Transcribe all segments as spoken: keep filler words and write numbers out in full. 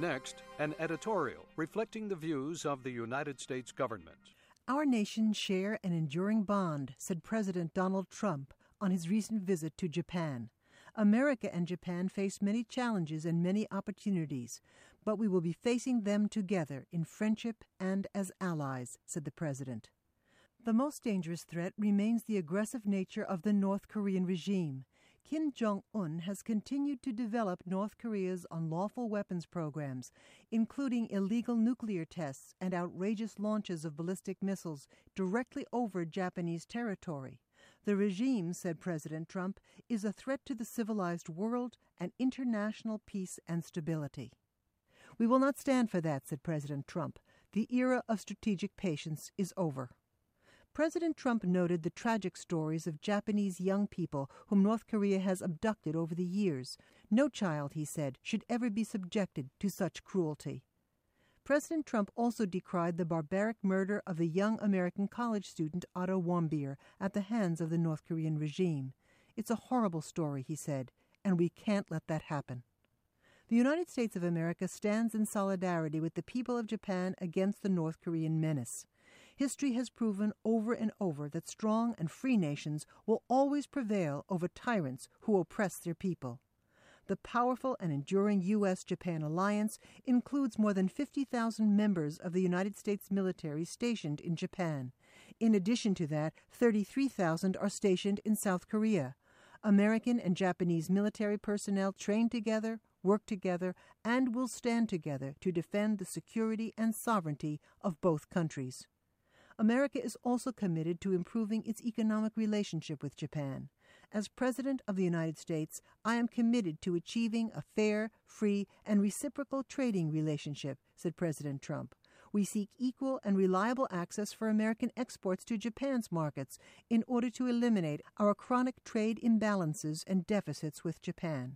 Next, an editorial reflecting the views of the United States government. Our nations share an enduring bond, said President Donald Trump on his recent visit to Japan. America and Japan face many challenges and many opportunities, but we will be facing them together in friendship and as allies, said the president. The most dangerous threat remains the aggressive nature of the North Korean regime. Kim Jong-un has continued to develop North Korea's unlawful weapons programs, including illegal nuclear tests and outrageous launches of ballistic missiles directly over Japanese territory. The regime, said President Trump, is a threat to the civilized world and international peace and stability. We will not stand for that, said President Trump. The era of strategic patience is over. President Trump noted the tragic stories of Japanese young people whom North Korea has abducted over the years. No child, he said, should ever be subjected to such cruelty. President Trump also decried the barbaric murder of the young American college student Otto Warmbier at the hands of the North Korean regime. It's a horrible story, he said, and we can't let that happen. The United States of America stands in solidarity with the people of Japan against the North Korean menace. History has proven over and over that strong and free nations will always prevail over tyrants who oppress their people. The powerful and enduring U S Japan alliance includes more than fifty thousand members of the United States military stationed in Japan. In addition to that, thirty-three thousand are stationed in South Korea. American and Japanese military personnel train together, work together, and will stand together to defend the security and sovereignty of both countries. America is also committed to improving its economic relationship with Japan. As President of the United States, I am committed to achieving a fair, free, and reciprocal trading relationship, said President Trump. We seek equal and reliable access for American exports to Japan's markets in order to eliminate our chronic trade imbalances and deficits with Japan.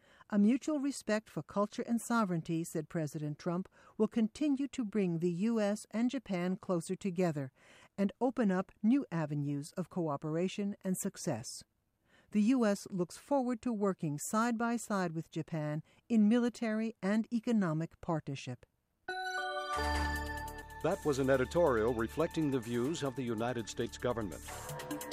A mutual respect for culture and sovereignty, said President Trump, will continue to bring the U S and Japan closer together and open up new avenues of cooperation and success. The U S looks forward to working side by side with Japan in military and economic partnership. That was an editorial reflecting the views of the United States government.